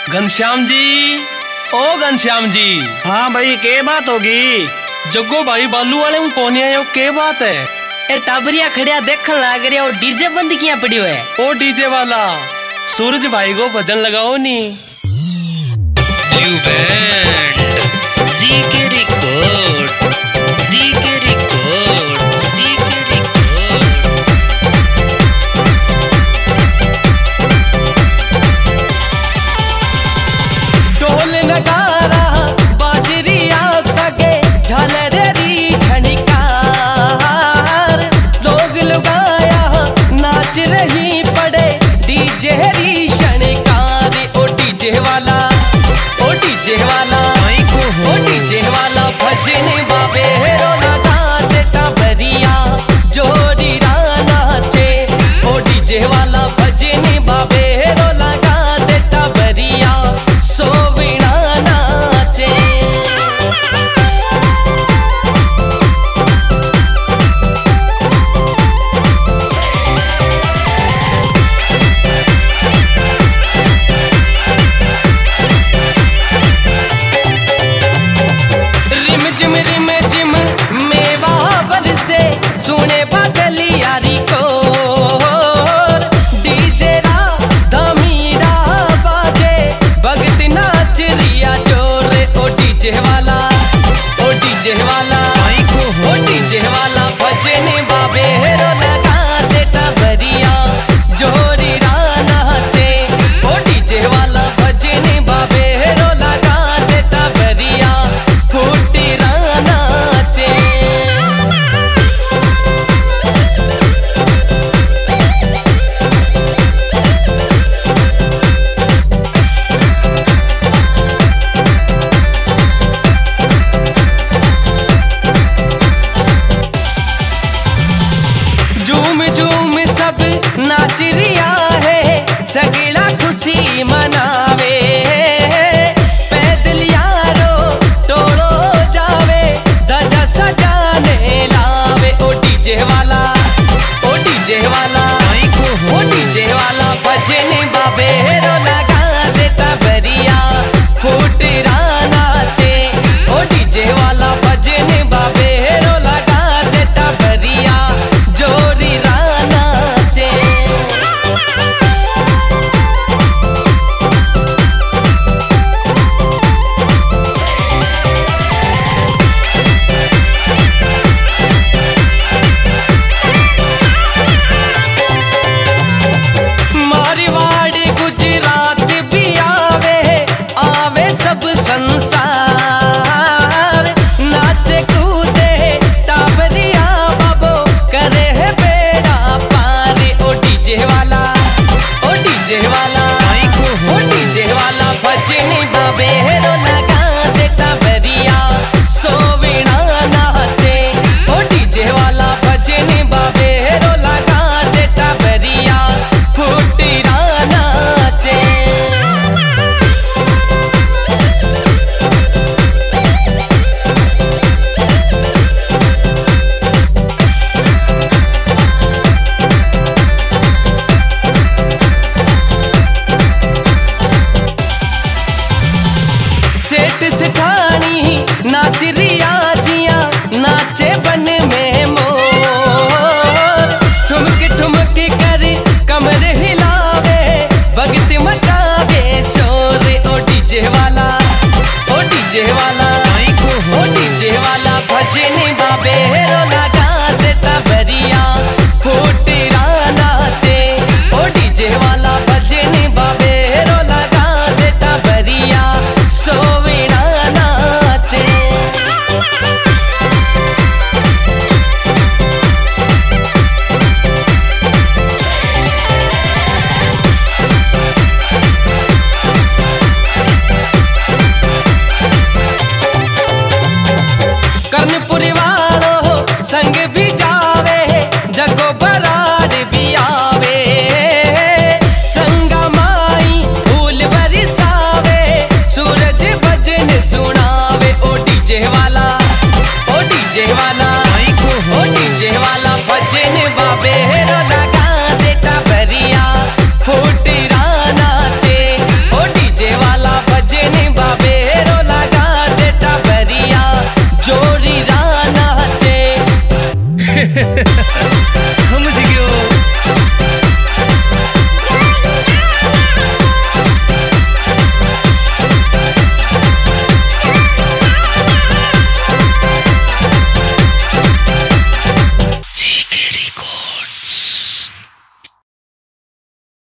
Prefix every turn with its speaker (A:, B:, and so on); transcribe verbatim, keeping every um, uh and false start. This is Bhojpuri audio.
A: घनश्याम जी, ओ घनश्याम जी।
B: हाँ भाई, के बात होगी?
A: जग्गो भाई बालू वाले में कौन है? के बात है?
C: ए टाबरिया खड़िया देखने लाग रहा और डीजे बंद किया पड़ी है।
A: ओ डीजे वाला सूरज भाई को भजन लगाओ नी।
D: सगला खुशी मनावे, पैदल यारो टोलो जावे, दजा सजाने लावे। ओ डीजे वाला, ओ डीजे वाला, ओ डीजे वाला भजन बाबे रो लगा देता बरिया, फूट राना चे। ओ डीजे वाला भजन बाबे रो लगा देता बरिया, जोरी राना चे। संसार